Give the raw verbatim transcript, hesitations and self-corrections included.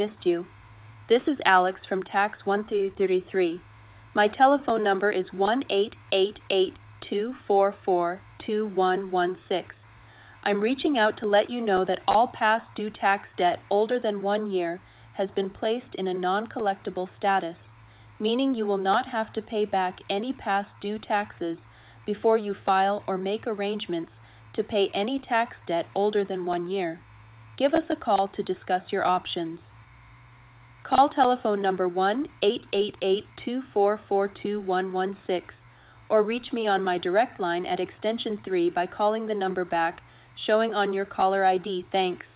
missed you. This is Alex from Tax one thirty-three. My telephone number is one eight eight eight, two four four, two one one six. I'm reaching out to let you know that all past due tax debt older than one year has been placed in a non-collectible status, meaning you will not have to pay back any past due taxes before you file or make arrangements to pay any tax debt older than one year. Give us a call to discuss your options. Call telephone number one eight eight eight, two four four, two one one six or reach me on my direct line at extension three by calling the number back showing on your caller I D. Thanks.